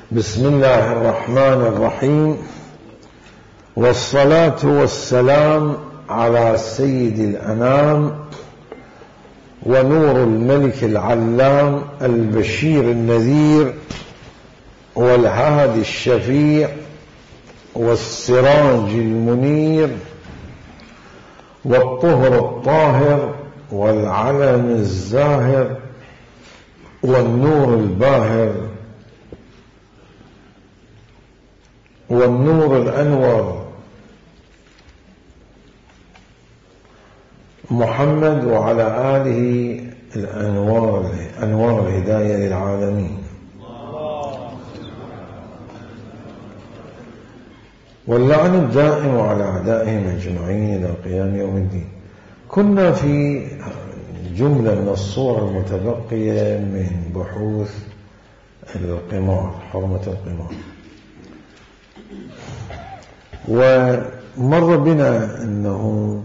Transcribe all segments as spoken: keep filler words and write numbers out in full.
بسم الله الرحمن الرحيم، والصلاة والسلام على سيد الأنام ونور الملك العلام البشير النذير والهادي الشفيع والسراج المنير والطهر الطاهر والعلم الزاهر والنور الباهر والنور الأنور محمد وعلى آله الأنوار أنوار الهداية للعالمين، واللعن الدائم على أعدائهم أجمعين إلى قيام يوم الدين. كنا في جملة من الصور المتبقية من بحوث القمار، حرمة القمار، ومر بنا أنه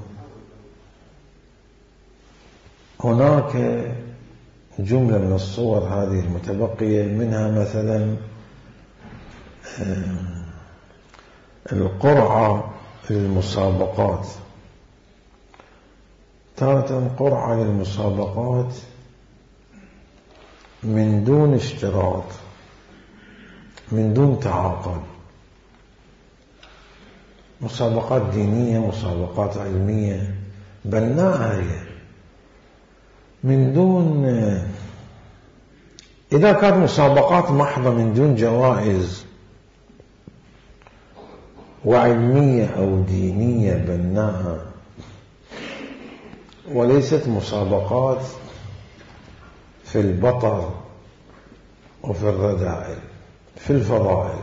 هناك جملة من الصور هذه المتبقية، منها مثلا القرعة للمسابقات. تارة قرعة للمسابقات من دون اشتراط، من دون تعاقد، مسابقات دينية، مسابقات علمية بناءة هي، من دون، إذا كانت مسابقات محضة من دون جوائز وعلمية أو دينية بناءة، وليست مسابقات في البطر وفي الرذائل في الفضائل،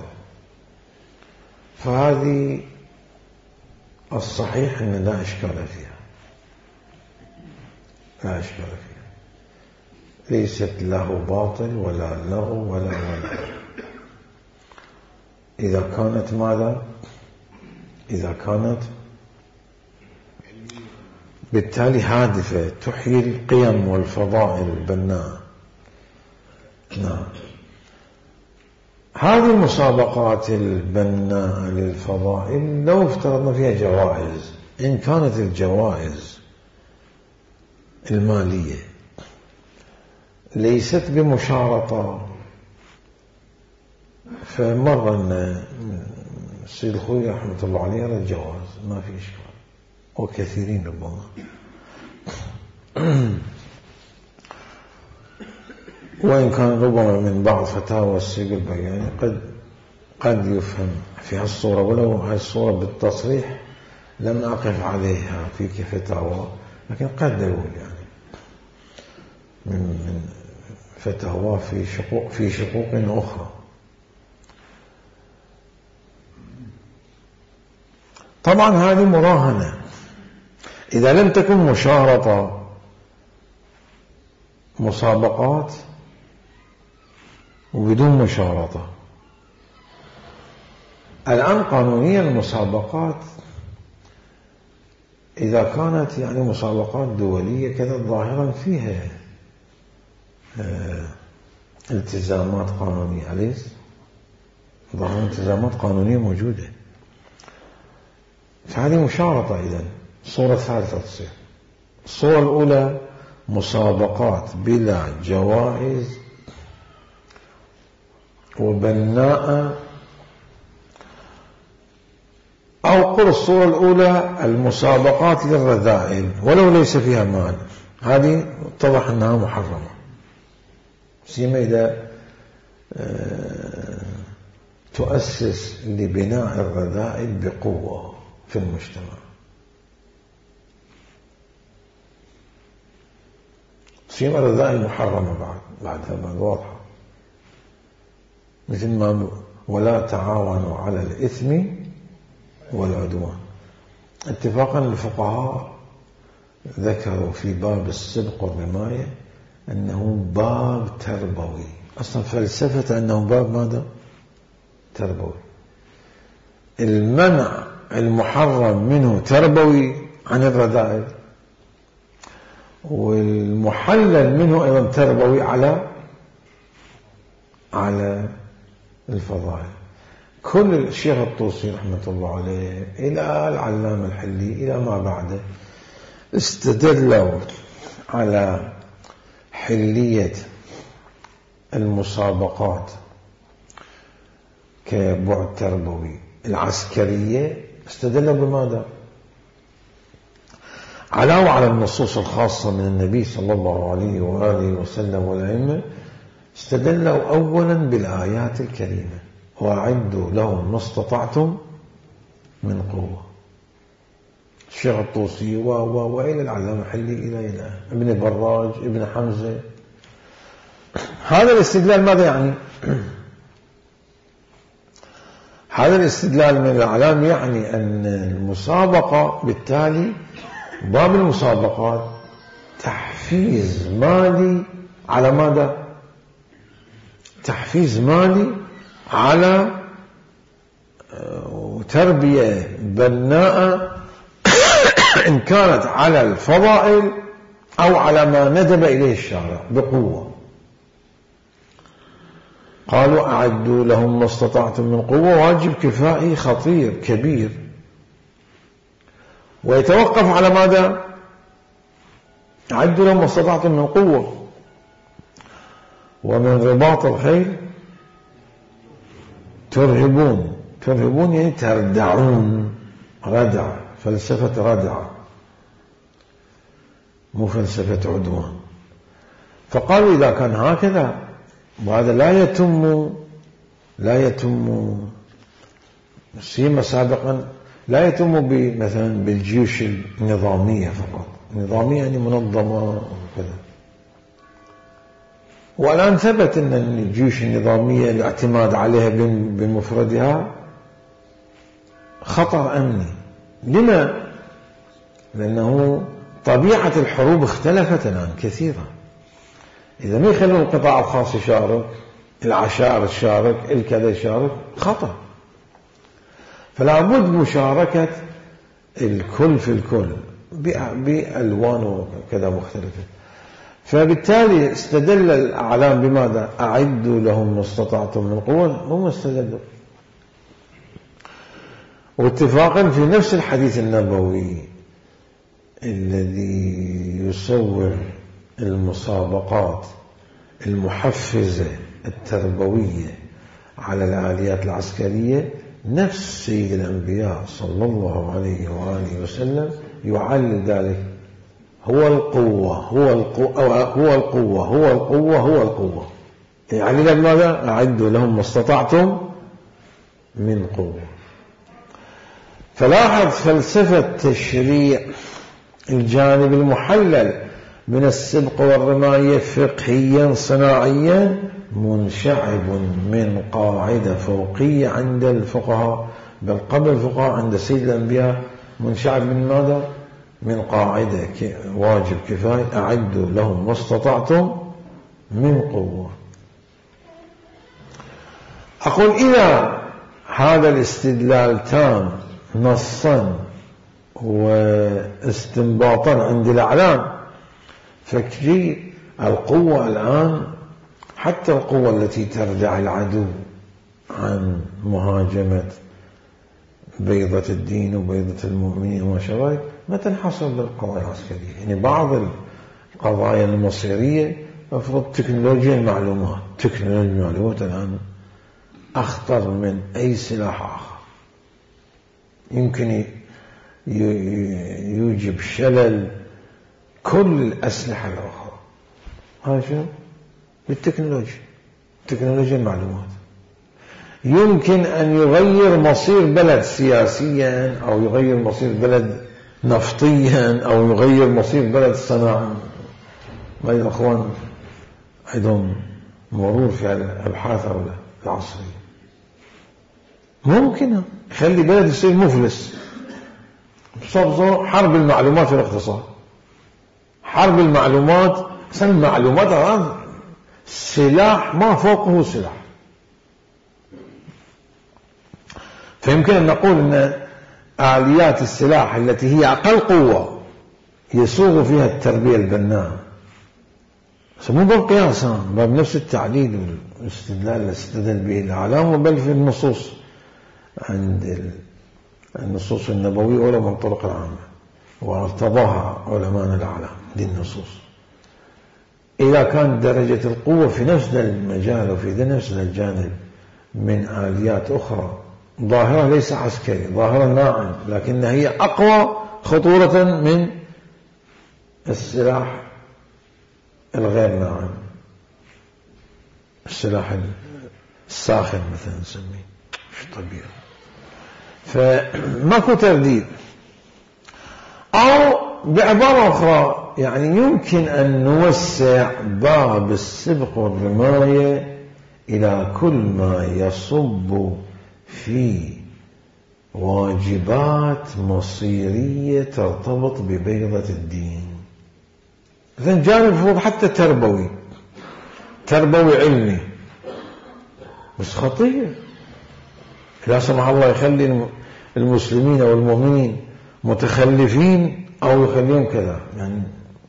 فهذه الصحيح أن لا إشكال فيها، لا إشكال فيها، ليست له باطل ولا لغو ولا ولا إذا كانت ماذا؟ إذا كانت بالتالي هادفة تحيي القيم والفضائل البناءة. نعم، هذه المسابقات البناءة للفضائل لو افترضنا فيها جوائز، إن كانت الجوائز المالية ليست بمشارطة، فمر أن السيد الخوي رحمة الله عليه على الجواز، ما في إشكال، وكثيرين ربما. وإن كان ربما من بعض فتاوى السيد البياني قد قد يفهم في هالصورة، ولو هالصورة بالتصريح لم أقف عليها في فتاوى، لكن قد أقول يعني من من فتاوى في شقوق في شقوق أخرى. طبعا هذه مراهنة، إذا لم تكن مشارطة، مسابقات وبدون مشارطة. الآن قانونيا المسابقات إذا كانت يعني مسابقات دولية كذا ظاهرا فيها اه التزامات قانونية، أليس؟ ظاهرا التزامات قانونية موجودة، فهذه مشارطة. إذن الصورة الثالثة تصير. الصورة الأولى مسابقات بلا جوائز وبناءة، أو قل الصورة الأولى المسابقات للرذائل ولو ليس فيها مال، هذه اتضح أنها محرمة، سيما إذا تؤسس لبناء الرذائل بقوة في المجتمع، سيما الرذائل محرمة بعد بعدها بعد واضحة، مثل ما ولا تعاونوا على الإثم والعدوان. اتفاقا الفقهاء ذكروا في باب السبق والرماية أنه باب تربوي، أصلا فلسفة أنه باب ماذا؟ تربوي. المنع المحرم منه تربوي عن الرذائل، والمحلل منه أيضا تربوي على على الفضائل. كل الشيخ الطوسي رحمة الله عليه إلى العلامة الحلي إلى ما بعده استدلوا على حلية المسابقات كبعد تربوي العسكرية. استدلوا بماذا؟ علاوة على النصوص الخاصة من النبي صلى الله عليه وآله وسلم والأئمة، استدلوا أولا بالآيات الكريمة: وأعدوا لهم ما استطعتم من قوة. الشيخ الطوسي و و وإلى العلامة الحلي إلى إلى ابن براج ابن حمزة. هذا الاستدلال ماذا يعني؟ هذا الاستدلال من الأعلام يعني أن المسابقة بالتالي باب المسابقات تحفيز مالي على ماذا؟ تحفيز مالي على تربية بناءة إن كانت على الفضائل أو على ما ندب إليه الشارع بقوة. قالوا أعدوا لهم ما استطعتم من قوة، واجب كفائي خطير كبير، ويتوقف على ماذا؟ أعدوا لهم ما استطعتم من قوة. ومن رباط الخيل ترهبون. ترهبون يعني تردعون، ردع، فلسفة ردع مو فلسفة عدوان. فقالوا إذا كان هكذا وهذا لا يتم لا يتم سيما سابقا لا يتم مثلا بالجيوش النظامية فقط. نظامية يعني منظمة وكذا. والآن ثبت أن الجيوش النظامية الاعتماد عليها بمفردها خطر أمني. لما؟ لأنه طبيعة الحروب اختلفت الآن كثيرا. إذا ما يخلون القطاع الخاص يشارك، العشائر تشارك، الكذا يشارك، خطر. فلا بد مشاركة الكل في الكل بألوان وكذا مختلفة. فبالتالي استدل الأعلام بماذا؟ أعدوا لهم ما استطعتم من قوة. هم استدلوا واتفاقا في نفس الحديث النبوي الذي يصور المسابقات المحفزة التربوية على الآليات العسكرية. نفس سيد الأنبياء صلى الله عليه وآله وسلم يعلل ذلك: هو القوة هو القوة هو القوة هو القوة هو القوة. يعني ماذا؟ أعدوا لهم ما استطعتم من قوة. فلاحظ فلسفة تشريع الجانب المحلل من السبق والرماية فقهيا صناعيا منشعب من قاعدة فوقية عند الفقهاء، بل قبل الفقهاء عند سيد الأنبياء منشعب من ماذا؟ من قاعدة واجب كفاية: أعدوا لهم ما استطعتم من قوة. أقول إذا هذا الاستدلال تام نصا واستنباطا عند الأعلام، فكري القوة الآن حتى القوة التي تردع العدو عن مهاجمة بيضة الدين وبيضة المؤمنين وما شابه ما تنحصر بالقضايا العسكرية. يعني بعض القضايا المصيرية أفرض تكنولوجيا المعلومات. تكنولوجيا المعلومات الآن أخطر من أي سلاح آخر، يمكن يوجب شلل كل الأسلحة الأخرى. هاي شو؟ بالتكنولوجيا. تكنولوجيا المعلومات يمكن أن يغير مصير بلد سياسيا، أو يغير مصير بلد نفطيا، أو يغير مصير بلد صناعي. ما الأخوان عندهم مرور في الأبحاث العصرية. ممكن يخلي بلد يصير مفلس. بصبصه حرب المعلومات في الاقتصاد. حرب المعلومات سن المعلومات الآن سلاح ما فوقه سلاح. فيمكن أن نقول أن آليات السلاح التي هي أقل قوة يسوغ فيها التربية البناءة مو بالقياس، بل نفس التعليل والاستدلال اللي استدل به الأعلام، بل في النصوص عند النصوص النبوية ولا من طرق العامة، وارتضاها علماء الأعلام دي النصوص. إذا كانت درجة القوة في نفس المجال وفي نفس الجانب من آليات أخرى ظاهرة ليس عسكري، ظاهرة ناعم، لكنها هي أقوى خطورة من السلاح الغير ناعم، السلاح الساخن مثلا نسميه، مش طبيعي. فماكو ترديد. أو بعبارة أخرى يعني يمكن أن نوسع باب السبق والرماية إلى كل ما يصب في واجبات مصيرية ترتبط ببيضة الدين. إذن جانب فوق حتى تربوي، تربوي علمي، بس خطير. لا سمح الله يخلي المسلمين أو المؤمنين متخلفين أو يخليهم كذا، يعني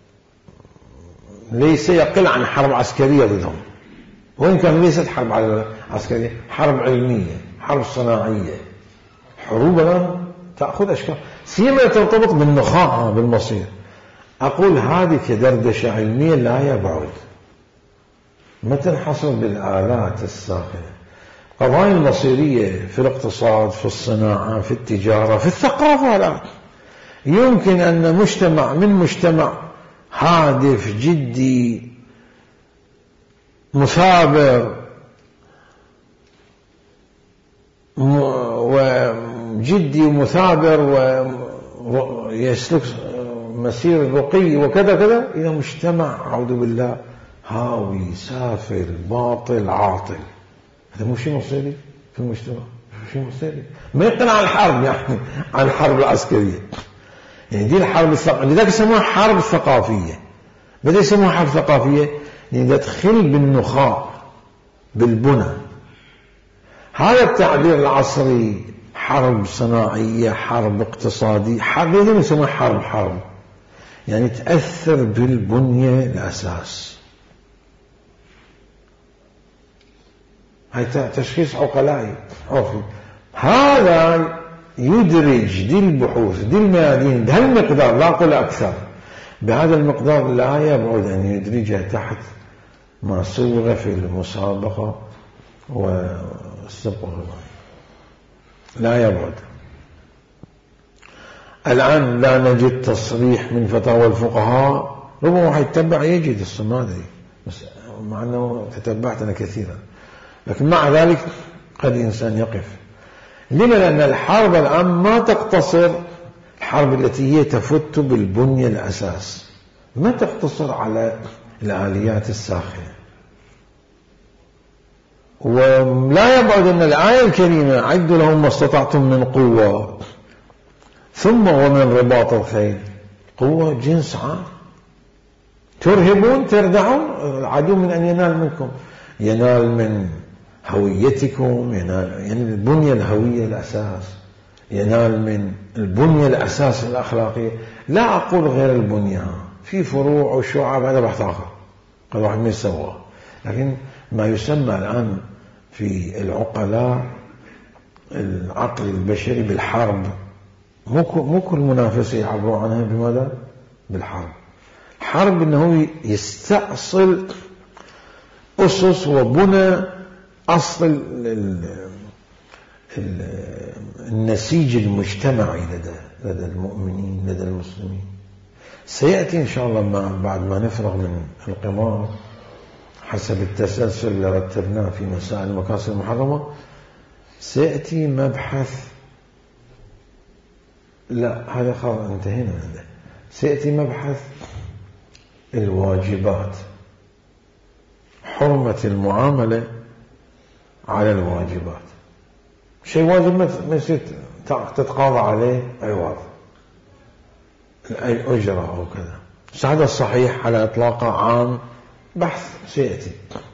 ليس يقل عن حرب عسكرية ضدهم، وإن كان ليست حرب عسكرية، حرب علمية، حرب صناعية، حروب الآن تأخذ أشكال سيما ترتبط بالنخاع بالمصير. أقول هذه كدردشة علمية لا يبعد، ما تنحصر بالآلات الساخنة. قضايا المصيرية في الاقتصاد، في الصناعة، في التجارة، في الثقافة، لا يمكن أن مجتمع من مجتمع هادف جدي مثابر وجدي ومثابر ويسلك مسير رقي وكذا كذا، إلى مجتمع أعوذ بالله هاوي سافل باطل عاطل. هذا مو شيء مصيري في المجتمع، مو شيء مصيري، ما يقنع عن الحرب، يعني عن الحرب العسكرية. يعني دي الحرب الثقافية، لذلك يسموها حرب ثقافية. بدأ يسموها حرب ثقافية يعني تدخل بالنخاع بالبنى. هذا التعبير العصري حرب صناعية، حرب اقتصادية، حرب لازم يسموها حرب حرب يعني تأثر بالبنية الأساس. هاي تشخيص عقلائي عرفي. هذا يدرج دي البحوث دي الميادين بهالمقدار، لا أقول أكثر، بهذا المقدار لا يبعد أن يدرجها تحت ما صوغ في المسابقة والسبق والرماية، لا يبعد. الآن لا نجد تصريح من فتاوى الفقهاء، ربما حيتبع يجد الصمادي، بس مع أنه تتبعتنا كثيرا، لكن مع ذلك قد إنسان يقف. لما؟ لأن الحرب الآن ما تقتصر، الحرب التي هي تفت بالبنية الأساس ما تقتصر على الآليات الساخنة. ولا يبعد أن الآية الكريمة عدوا لهم ما استطعتم من قوة ثم ومن رباط الخيل، قوة جنس عام، ترهبون تردعون العدو من أن ينال منكم، ينال من هويتكم، ينال يعني البنية الهوية الأساس، ينال من البنية الأساس الأخلاقية. لا أقول غير البنية، في فروع وشعب هذا بحث آخر قد واحد ما يسواه، لكن ما يسمى الآن في العقلاء العقل البشري بالحرب، مو كل منافسة يعبروا عنها بماذا؟ بالحرب. حرب إنه يستأصل أسس وبنى أصل النسيج المجتمعي لدى لدى المؤمنين لدى المسلمين. سيأتي إن شاء الله ما بعد ما نفرغ من القمار حسب التسلسل اللي رتبناه في مسائل المقاصد المحرمة، سيأتي مبحث، لا هذا خلاص انتهينا من ده، سيأتي مبحث الواجبات، حرمة المعاملة على الواجبات. شيء واجب ما يصير تتقاضى عليه عوض أي أجرة أو كذا. هذا الصحيح على إطلاقه عام، بحث سيأتي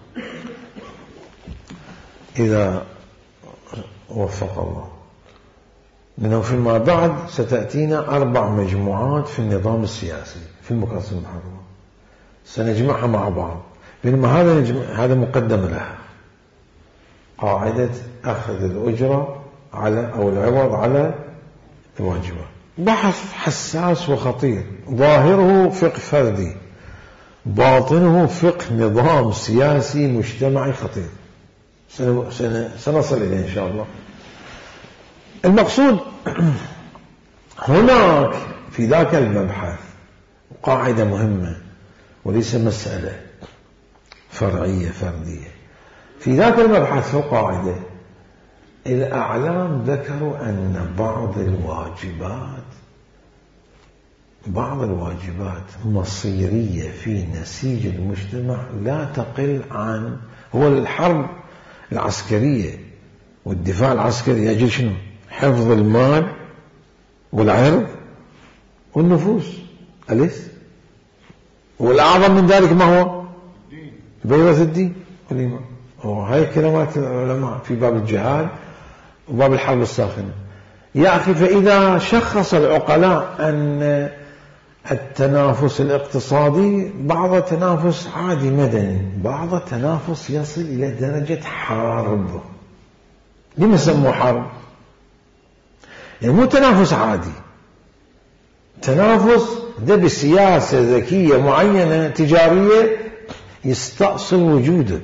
إذا وفق الله. لأنه فيما بعد ستأتينا أربع مجموعات في النظام السياسي في المقاصد المحرمة، سنجمعها مع بعض، بينما هذا نجمع هذا مقدم لها، قاعدة أخذ الأجرة على أو العوض على الواجبات. بحث حساس وخطير، ظاهره فقه فردي، باطنه فقه نظام سياسي مجتمعي خطير، سنصل إليه إن شاء الله. المقصود هناك في ذاك المبحث قاعدة مهمة وليس مسألة فرعية فردية. في ذاك المبحث في القاعدة الأعلام ذكروا أن بعض الواجبات بعض الواجبات مصيرية في نسيج المجتمع لا تقل عن هو الحرب العسكرية والدفاع العسكري يجري شنو؟ حفظ المال والعرض والنفوس، أليس؟ والأعظم من ذلك ما هو؟ بيضة الدين والإيمان. وهي كلمات العلماء في باب الجهاد وباب الحرب الساخنة. يا أخي فإذا شخص العقلاء أن التنافس الاقتصادي بعض تنافس عادي مدني، بعض تنافس يصل إلى درجة حرب. لما سموه حرب؟ يعني مو تنافس عادي، تنافس ده بسياسة ذكية معينة تجارية يستأصل وجودك،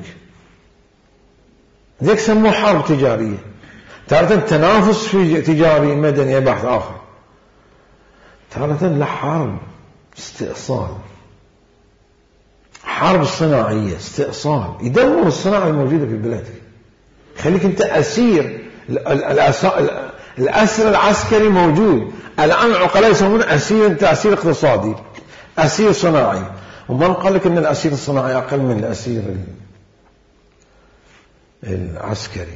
ذيك سموه حرب تجارية. تارة تنافس في تجاري مدني بحث آخر، تارة لحرب استئصال، حرب صناعية استئصال، يدمر الصناعة الموجودة في بلادك، خليك أنت أسير. الأسر العسكري موجود الآن، العقلاء يسمونه أسير، أنت أسير اقتصادي، أسير صناعي. ومن قال لك أن الأسير الصناعي أقل من الأسير العسكري؟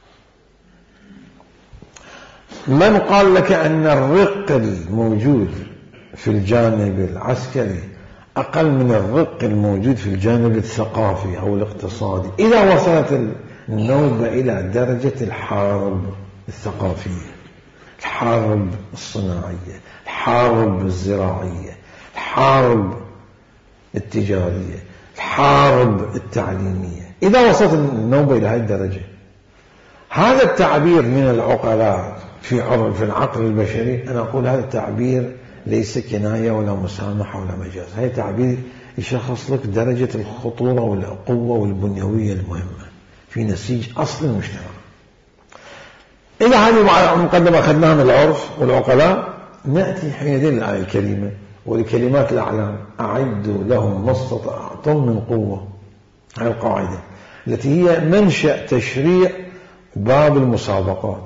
من قال لك أن الرق الموجود في الجانب العسكري أقل من الرق الموجود في الجانب الثقافي أو الاقتصادي؟ إذا وصلت النوبة إلى درجة الحرب الثقافية، الحرب الصناعية، الحرب الزراعية، الحرب التجارية، الحرب التعليمية، إذا وصلت النوبة إلى هذه الدرجة، هذا التعبير من العقلاء في عرف العقل البشري، أنا أقول هذا التعبير ليس كناية ولا مسامحة ولا مجاز، هذا تعبير يشخص لك درجة الخطورة والقوة والبنيوية المهمة في نسيج أصل المجتمع. إذا هذه المقدمة أخذناها من العرف والعقلاء، نأتي حينئذ الآية الكريمة ولكلمات الأعلام: أعدوا لهم ما استطعتم من قوة. هذه القاعدة التي هي منشأ تشريع باب المسابقات.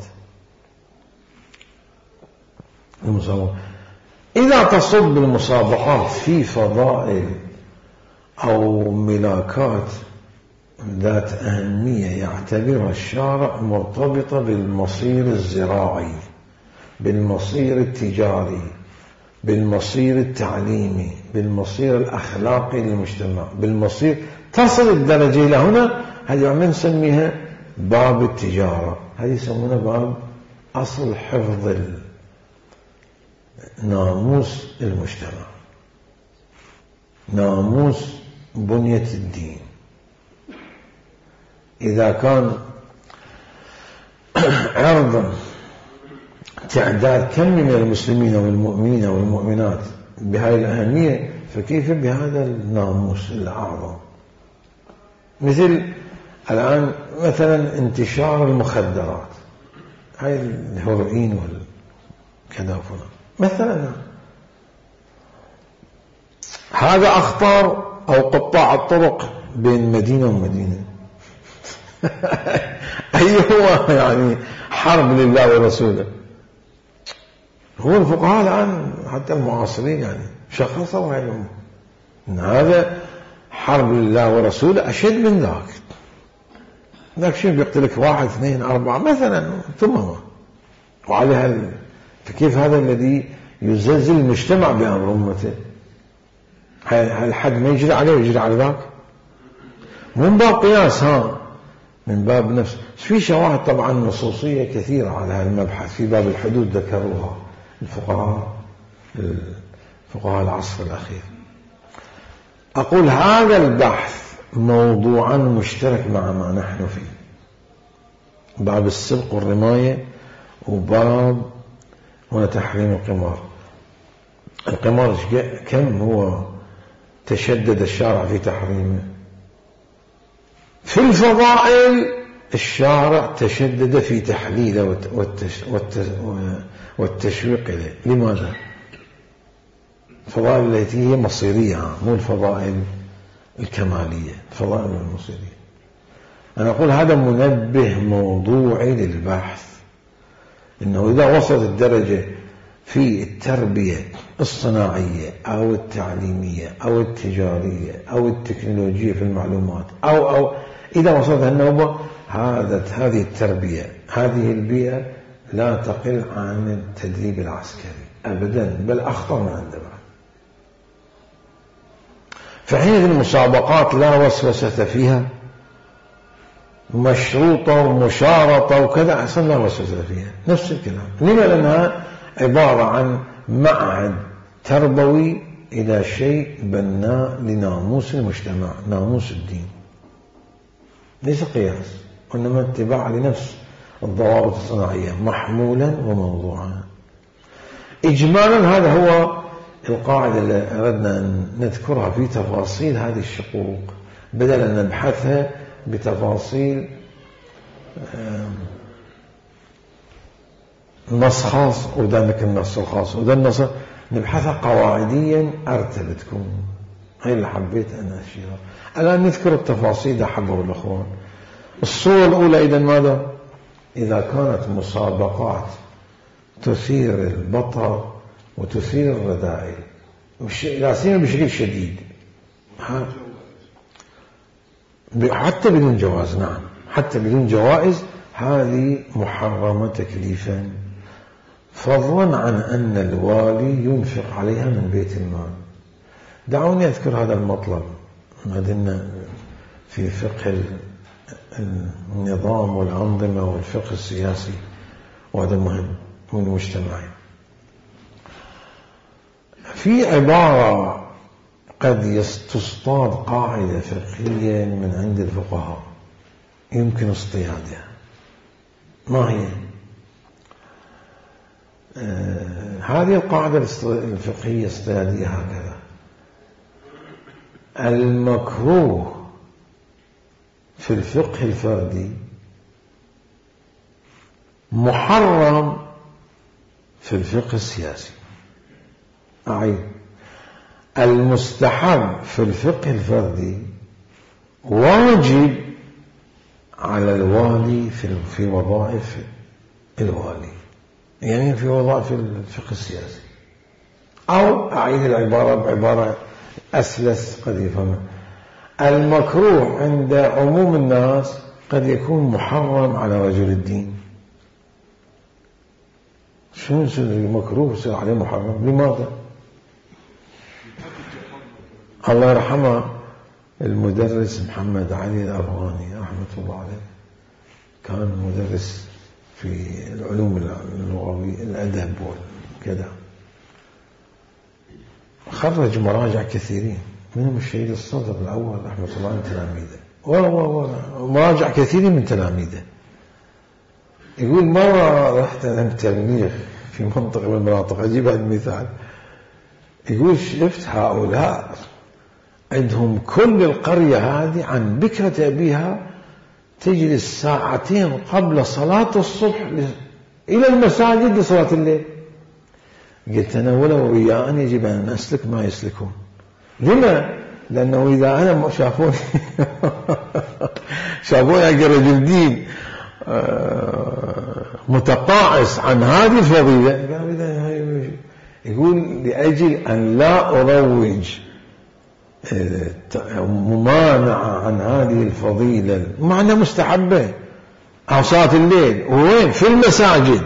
المسابقات إذا تصب المسابقات في فضائل أو ملاكات ذات أهمية يعتبرها الشارع مرتبطة بالمصير الزراعي، بالمصير التجاري، بالمصير التعليمي، بالمصير الأخلاقي للمجتمع، بالمصير تصل الدرجة إلى هنا، هذه عم نسميها باب التجارة، هذه يسمونها باب أصل حفظ ناموس المجتمع، ناموس بنية الدين. إذا كان عرضا تعداد كم من المسلمين والمؤمنين والمؤمنات بهذه الأهمية، فكيف بهذا الناموس الأعظم؟ مثل الآن مثلا انتشار المخدرات، هاي الهيروين والكذا وفلان مثلا، هذا أخطر أو قطاع الطرق بين مدينة ومدينة. أي هو يعني حرب لله ورسوله. هو الفقهاء الآن حتى المعاصرين يعني شخصوا هذا إن هذا حرب لله ورسوله أشد من ذاك. ذاك شيء بيقتلك واحد اثنين أربعة مثلا ثم وعلى هال فكيف هذا الذي يزلزل المجتمع بأمر أمته؟ هل حد ما يجري عليه ويجري على ذاك؟ من باب قياس، ها من باب نفس. في شواهد طبعا نصوصية كثيرة على هذا المبحث في باب الحدود ذكروها الفقهاء الفقهاء العصر الأخير. أقول هذا البحث موضوعا مشترك مع ما نحن فيه، باب السبق والرماية وباب هنا تحريم القمار. القمار كم هو تشدد الشارع في تحريمه؟ في الفضائل الشارع تشدد في تحليله والتشويق إليه. لماذا؟ الفضائل التي هي مصيرية، مو الفضائل الكمالية، الفضائل المصيرية. أنا أقول هذا منبه موضوعي للبحث، إنه إذا وصلت الدرجة في التربية الصناعية أو التعليمية أو التجارية أو التكنولوجية في المعلومات أو أو إذا وصلت النوبة، هذا هذه التربية هذه البيئة لا تقل عن التدريب العسكري أبدا، بل أخطر من عنده بعد. فحين المسابقات لا وسوسة فيها، مشروطة ومشارطة وكذا، أصلا لا وسوسة فيها، نفس الكلام. لما؟ لأنها عبارة عن معهد تربوي إلى شيء بناء لناموس المجتمع، ناموس الدين، ليس قياس، وإنما اتباع لنفس الضوابط الصناعية محمولا وموضوعا. إجمالا هذا هو القاعدة اللي أردنا أن نذكرها في تفاصيل هذه الشقوق، بدل أن نبحثها بتفاصيل نص خاص وذلك النص الخاص وذا النص، نبحثها قواعديا أرتب تكون. هي اللي حبيت أن أشيرها. الآن نذكر التفاصيل أحبه الأخوان. الصورة الأولى إذا ماذا؟ إذا كانت مسابقات تثير البطر وتثير الرذائل لا سيما بشكل شديد، حتى بدون جواز، نعم حتى بدون جوائز، هذه محرمة تكليفا، فضلا عن أن الوالي ينفق عليها من بيت المال. دعوني أذكر هذا المطلب، ما دلنا في فقه النظام والأنظمة والفقه السياسي، وهذا مهم والمجتمعي. في عبارة قد تصطاد قاعدة فقهية من عند الفقهاء يمكن اصطيادها. ما هي؟ آه هذه القاعدة الفقهية اصطيادية هكذا: المكروه في الفقه الفردي محرم في الفقه السياسي. أعيد: المستحب في الفقه الفردي واجب على الوالي في وظائف الوالي، يعني في وظائف الفقه السياسي. أو أعيد العبارة بعبارة أسلس قد يفهمها: المكروه عند عموم الناس قد يكون محرم على رجل الدين. شو يصير المكروه يصير عليه محرم؟ لماذا؟ الله يرحمه المدرس محمد علي الأفغاني رحمة الله عليه، كان مدرس في العلوم اللغوية الأدب وكذا، خرج مراجع كثيرين، منهم الشهيد الصدر الأول رحمة الله عن تلاميذه، ومراجع كثيرين من تلاميذه. يقول مرة رحت أنا تلميذ في منطقة من المناطق، أجيب هذا المثال، يقول شفت هؤلاء عندهم كل القرية هذه عن بكرة أبيها تجلس ساعتين قبل صلاة الصبح إلى المساجد لصلاة الليل. قلت أنا ولو رياء يجب أن أسلك ما يسلكون. لما؟ لأنه إذا أنا شافوني شافوني كرجل دين متقاعس عن هذه الفضيلة، يقول لأجل أن لا أروج ممانعة عن هذه الفضيلة معنى مستحبة أو صلاة الليل، وين؟ في المساجد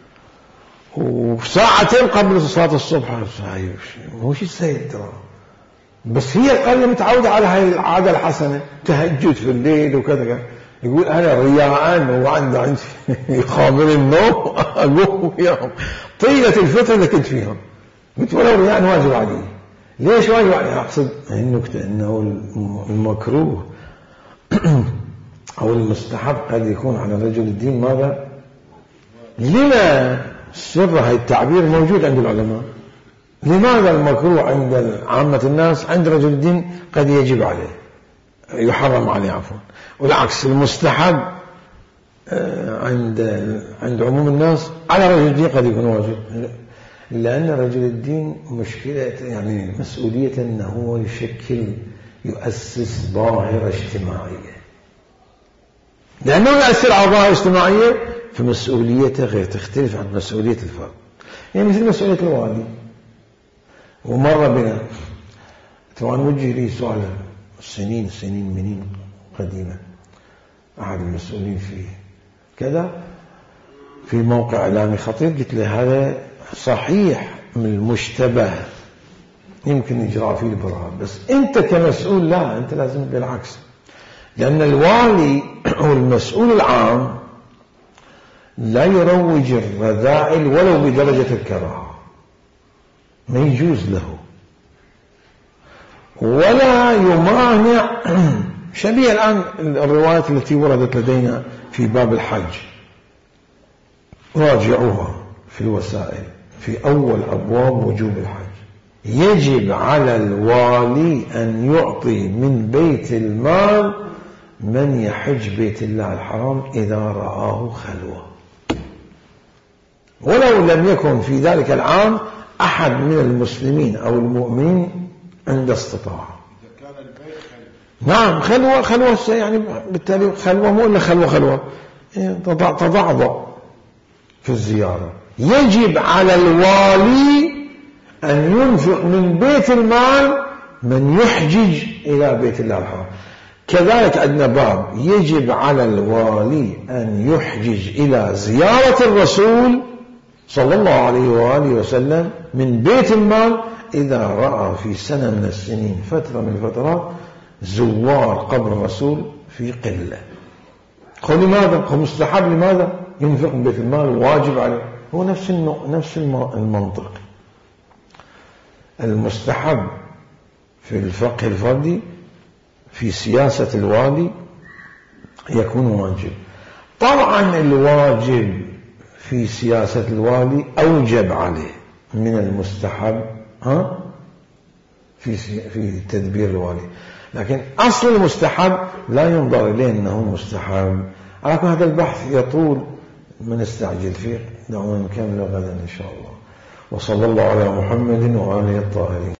وساعتين قبل صلاة الصبح. مو شيء سيد ترى، بس هي القرية متعودة على هاي العادة الحسنة، تهجد في الليل وكذا. يقول أنا رياء وعندي عندي يخامر النوم أقوم وياهم طيلة الفترة اللي كنت فيهم، قلت ولو رياء واجب علي. ليش واجب عليه؟ أقصد النكتة أنه المكروه أو المستحب قد يكون على رجل الدين ماذا؟ لما سر هاي التعبير موجود عند العلماء؟ لماذا المكروه عند عامة الناس عند رجل الدين قد يجب عليه يحرم عليه عفوا، والعكس المستحب عند عند عموم الناس على رجل الدين قد يكون واجب؟ لأن رجل الدين مشكلة يعني مسؤولية أنه هو يشكل يؤسس ظاهرة اجتماعية، لأنه يؤثر على ظاهرة اجتماعية فمسؤوليته غير تختلف عن مسؤولية الفرد. يعني مثل مسؤولية الوالي. ومر بنا طبعا وجه لي سؤال سنين سنين منين قديمة أحد المسؤولين فيه كذا في موقع إعلامي خطير، قلت له هذا صحيح من المشتبه يمكن إجراء فيه البرهان، بس أنت كمسؤول لا، أنت لازم بالعكس، لأن الوالي هو المسؤول العام لا يروج الرذائل ولو بدرجة الكراهة، ما يجوز له، ولا يمانع شبيه الآن الروايات التي وردت لدينا في باب الحج، راجعوها في الوسائل في أول أبواب وجوب الحج. يجب على الوالي أن يعطي من بيت المال من يحج بيت الله الحرام إذا رآه خلوة، ولو لم يكن في ذلك العام أحد من المسلمين أو المؤمنين عند استطاعة. نعم خلوة خلوة يعني بالتالي خلوة مو إلا خلوة خلوة تضعضع في الزيارة. يجب على الوالي أن ينفق من بيت المال من يحجج إلى بيت الله الحرام. كذلك عندنا باب يجب على الوالي أن يحجج إلى زيارة الرسول صلى الله عليه وآله وسلم من بيت المال إذا رأى في سنة من السنين فترة من الفترات زوار قبر الرسول في قلة. قل لماذا؟ قل مستحب لماذا؟ ينفق من بيت المال واجب عليه. هو نفس نفس المنطق. المستحب في الفقه الفردي في سياسة الوالي يكون واجب. طبعا الواجب في سياسة الوالي أوجب عليه من المستحب ها في في تدبير الوالي، لكن أصل المستحب لا ينظر إليه أنه مستحب. على كل هذا البحث يطول ما نستعجل فيه، دعونا نكمل غدا إن شاء الله. وصلى الله على محمد وآله الطاهرين.